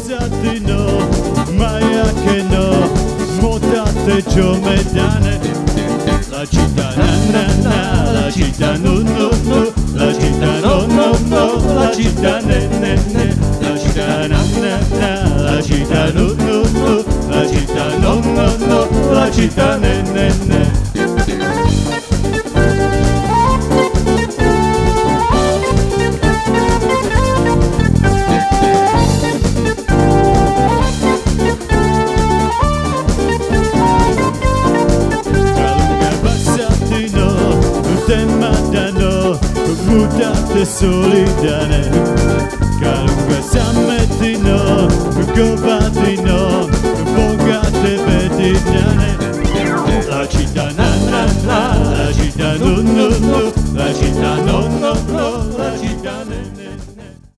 Basatino, Maya che no, motate giomedane. La città na na, la città no no no, la città no no no, la città ne ne ne, la città na na na, la città no no no, la città no no no, la città ne ne ne. Butate solidane, Calunga sammetino, Govatino, bogate vedinane, la città